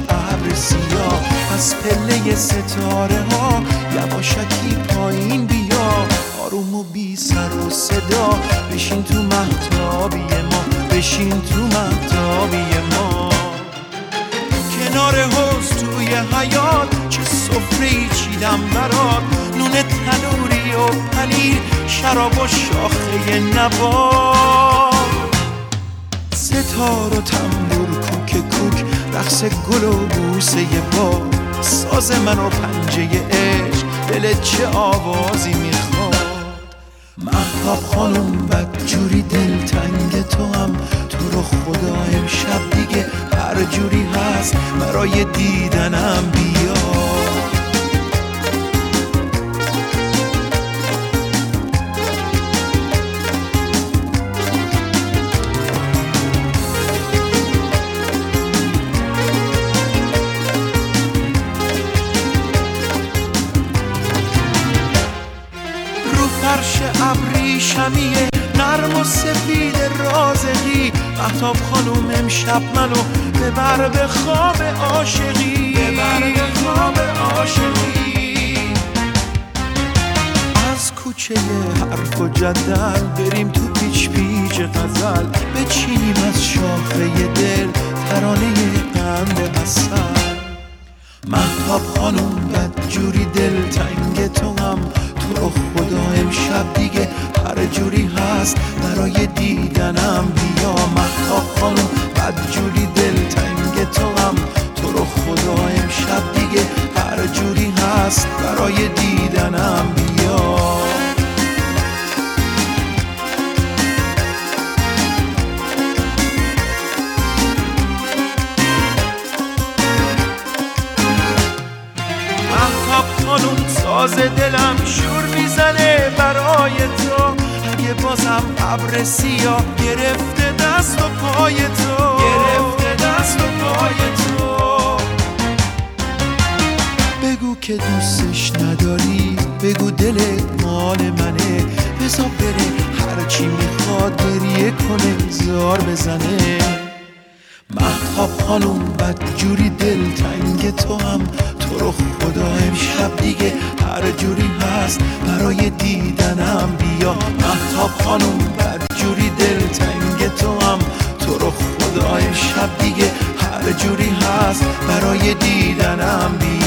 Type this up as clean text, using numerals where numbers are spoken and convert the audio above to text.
ابر سیاه، از پله ستاره ها یواشکی پایین بیا، آروم و بی سر و صدا بشین تو مهتابی ما، بشین تو مهتابی ما. کنار حوض توی حیاط چه سفره‌ای چیدم برات، نون تنوری و پنیر، شراب و شاخه نبات، ستار و تنبور کوک کوک، رقص گل و بوسه باد، ساز من و پنجه عشق، دلت چه آوازی میخواد. مهتاب خانم بدجوری دلتنگ تو هم، تو رو خدا امشب دیگه هر جوری هست برای دیدنم بیا. فرش ابریشمیه نرم و سفید رازقی، مهتاب خانوم امشب منو ببر به خواب عاشقی، ببر به خواب عاشقی. از کوچه حرف و جدل بریم تو پیچ پیچ غزل، بچینیم از شاخه دل ترانه قند عسل. مهتاب خانوم بدجوری دلتنگ تو هم، تو رو خدا امشب دیگه هر جوری هست برای دیدنم بیا. مهتاب خانوم بدجوری دلتنگ تو هم، تو رو خدا امشب دیگه هر جوری هست برای دیدنم بیا. خانوم ساز دلم شور میزنه برای تو، اگه بازم ابر سیاه گرفته دست و پای تو، گرفته دست و پای تو. بگو که دوستش نداری، بگو دلت مال منه، بذار بره هرچی میخواد گریه کنه زار بزنه. مهتاب خانوم بدجوری دلتنگ تو هم، تو رو خدا امشب دیگه هر جوری هست برای دیدنم بیا. مهتاب خانوم بدجوری دلتنگ تو هم، تو رو خدا امشب دیگه هر جوری هست برای دیدنم بیا.